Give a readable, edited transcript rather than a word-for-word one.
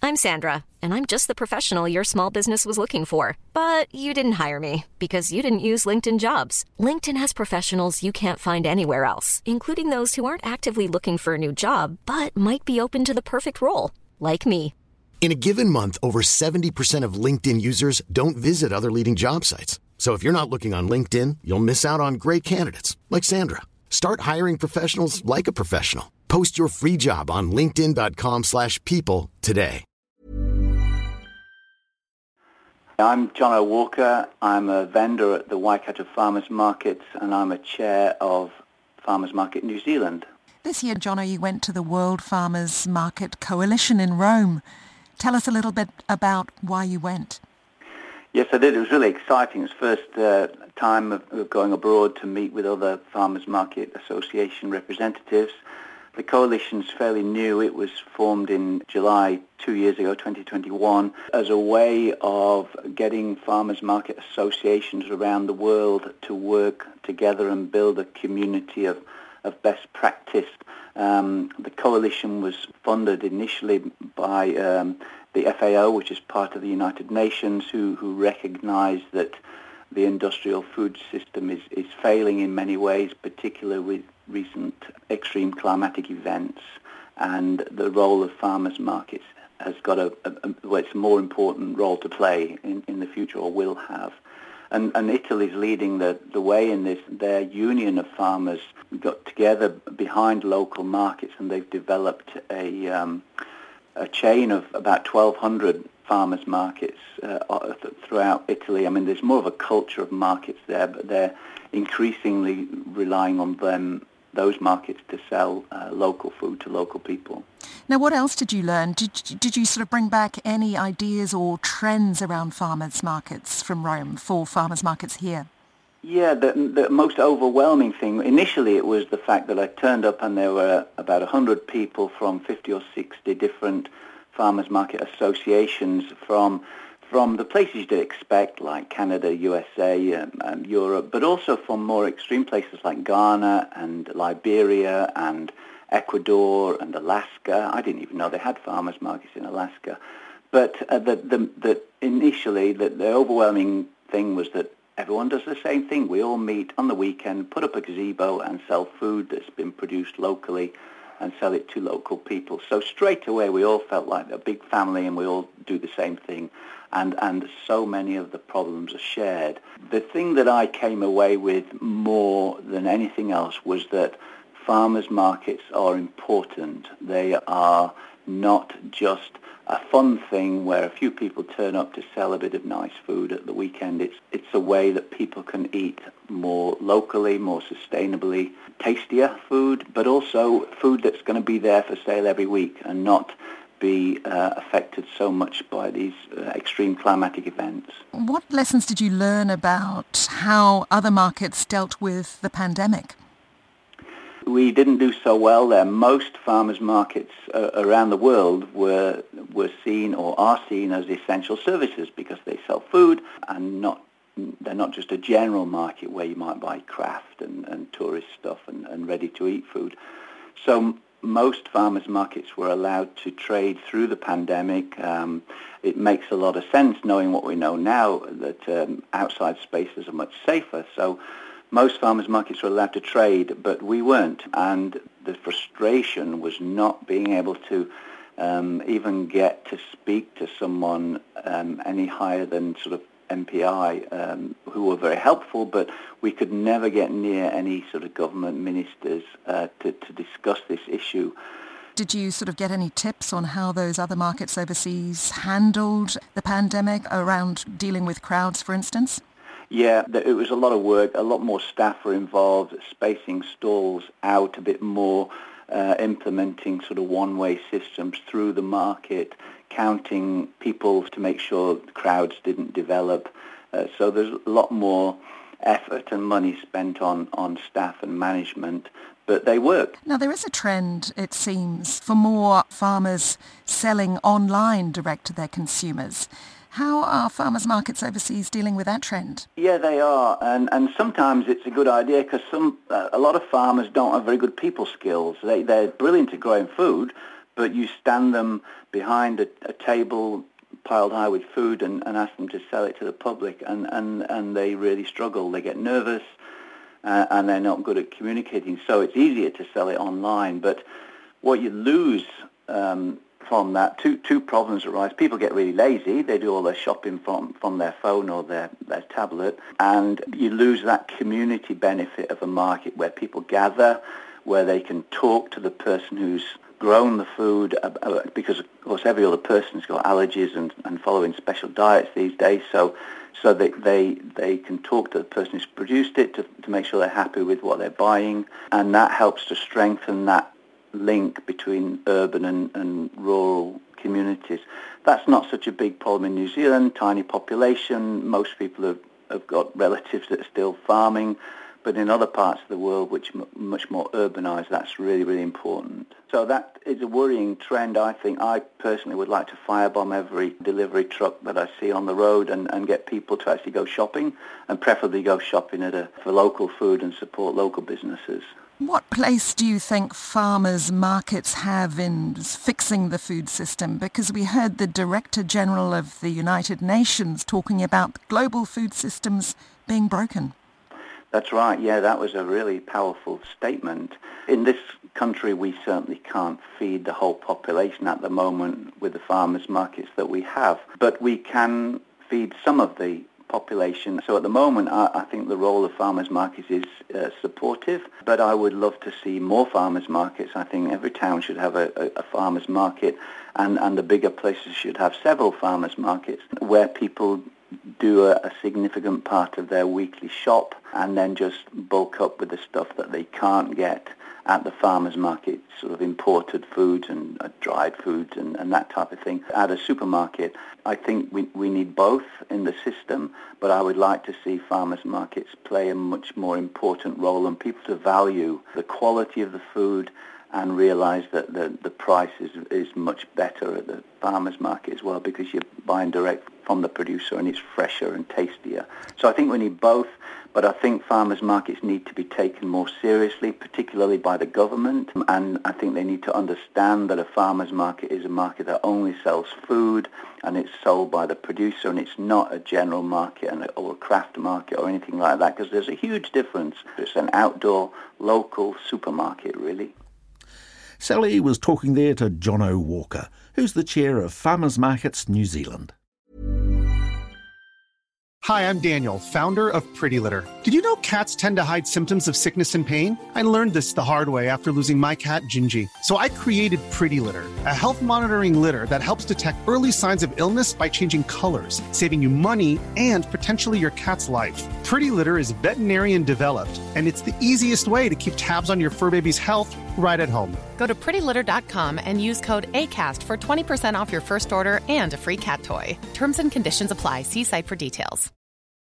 I'm Sandra, and I'm just the professional your small business was looking for. But you didn't hire me because you didn't use LinkedIn Jobs. LinkedIn has professionals you can't find anywhere else, including those who aren't actively looking for a new job, but might be open to the perfect role, like me. In a given month, over 70% of LinkedIn users don't visit other leading job sites. So if you're not looking on LinkedIn, you'll miss out on great candidates like Sandra. Start hiring professionals like a professional. Post your free job on linkedin.com/people today. I'm John O'Walker. I'm a vendor at the Waikato Farmers Markets, and I'm a chair of Farmers Market New Zealand. This year, Jono, you went to the World Farmers Market Coalition in Rome. Tell us a little bit about why you went. Yes, I did. It was really exciting. It was the first time of going abroad to meet with other Farmers Market Association representatives. The coalition's fairly new. It was formed in July 2 years ago, 2021, as a way of getting farmers market associations around the world to work together and build a community of best practice. The coalition was funded initially by the FAO, which is part of the United Nations, who recognise that the industrial food system is failing in many ways, particularly with recent extreme climatic events, and the role of farmers markets has got it's a more important role to play in the future, or will have. And Italy's leading the way in this. Their union of farmers got together behind local markets, and they've developed a chain of about 1,200 farmers markets throughout Italy. I mean, there's more of a culture of markets there, but they're increasingly relying on those markets to sell local food to local people. Now, what else did you learn? Did you sort of bring back any ideas or trends around farmers markets from Rome for farmers markets here? Yeah, the most overwhelming thing, initially it was the fact that I turned up and there were about 100 people from 50 or 60 different farmers market associations from the places you'd expect, like Canada, USA, and Europe, but also from more extreme places like Ghana and Liberia and Ecuador and Alaska. I didn't even know they had farmers markets in Alaska. But initially, the overwhelming thing was that everyone does the same thing. We all meet on the weekend, put up a gazebo and sell food that's been produced locally and sell it to local people. So straight away, we all felt like a big family and we all do the same thing. And so many of the problems are shared. The thing that I came away with more than anything else was that farmers markets are important. They are not just a fun thing where a few people turn up to sell a bit of nice food at the weekend. It's a way that people can eat more locally, more sustainably, tastier food, but also food that's going to be there for sale every week and not be affected so much by these extreme climatic events. What lessons did you learn about how other markets dealt with the pandemic? We didn't do so well there. Most farmers markets around the world were seen or are seen as essential services because they sell food and they're not just a general market where you might buy craft and tourist stuff and ready-to-eat food. So most farmers markets were allowed to trade through the pandemic. It makes a lot of sense knowing what we know now that outside spaces are much safer. So most farmers markets were allowed to trade, but we weren't. And the frustration was not being able to even get to speak to someone any higher than sort of MPI, who were very helpful, but we could never get near any sort of government ministers to discuss this issue. Did you sort of get any tips on how those other markets overseas handled the pandemic around dealing with crowds, for instance? Yeah, it was a lot of work. A lot more staff were involved, spacing stalls out a bit more, implementing sort of one-way systems through the market, counting people to make sure crowds didn't develop. So there's a lot more effort and money spent on staff and management, but they work. Now, there is a trend, it seems, for more farmers selling online direct to their consumers. How are farmers markets overseas dealing with that trend? Yeah, they are, and sometimes it's a good idea because a lot of farmers don't have very good people skills. They're brilliant at growing food, but you stand them behind a table piled high with food and ask them to sell it to the public, and they really struggle. They get nervous, and they're not good at communicating. So it's easier to sell it online. But what you lose from that, two problems arise. People get really lazy. They do all their shopping from their phone or their tablet, and you lose that community benefit of a market where people gather, where they can talk to the person who's grown the food, because of course every other person's got allergies and following special diets these days, so they can talk to the person who's produced it to make sure they're happy with what they're buying, and that helps to strengthen that link between urban and rural communities. That's not such a big problem in New Zealand, tiny population, most people have got relatives that are still farming, but in other parts of the world, which are much more urbanized, that's really, really important. So that is a worrying trend, I think. I personally would like to firebomb every delivery truck that I see on the road and get people to actually go shopping, and preferably go shopping for local food and support local businesses. What place do you think farmers' markets have in fixing the food system? Because we heard the Director General of the United Nations talking about global food systems being broken. That's right, yeah, that was a really powerful statement. In this country, we certainly can't feed the whole population at the moment with the farmers' markets that we have, but we can feed some of the population. So at the moment, I think the role of farmers' markets is supportive, but I would love to see more farmers' markets. I think every town should have a farmers' market, and the bigger places should have several farmers' markets where people do a significant part of their weekly shop and then just bulk up with the stuff that they can't get at the farmers market, sort of imported foods and dried foods and that type of thing at a supermarket. I think we need both in the system, but I would like to see farmers markets play a much more important role, and people to value the quality of the food and realize that the price is much better at the farmers market as well, because you're buying direct from the producer and it's fresher and tastier. So I think we need both, but I think farmers markets need to be taken more seriously, particularly by the government, and I think they need to understand that a farmers market is a market that only sells food and it's sold by the producer, and it's not a general market or a craft market or anything like that, because there's a huge difference. It's an outdoor, local supermarket, really. Sally was talking there to Jono Walker, who's the chair of Farmers Markets New Zealand. Hi, I'm Daniel, founder of Pretty Litter. Did you know cats tend to hide symptoms of sickness and pain? I learned this the hard way after losing my cat, Gingy. So I created Pretty Litter, a health monitoring litter that helps detect early signs of illness by changing colors, saving you money and potentially your cat's life. Pretty Litter is veterinarian developed, and it's the easiest way to keep tabs on your fur baby's health right at home. Go to prettylitter.com and use code ACAST for 20% off your first order and a free cat toy. Terms and conditions apply. See site for details.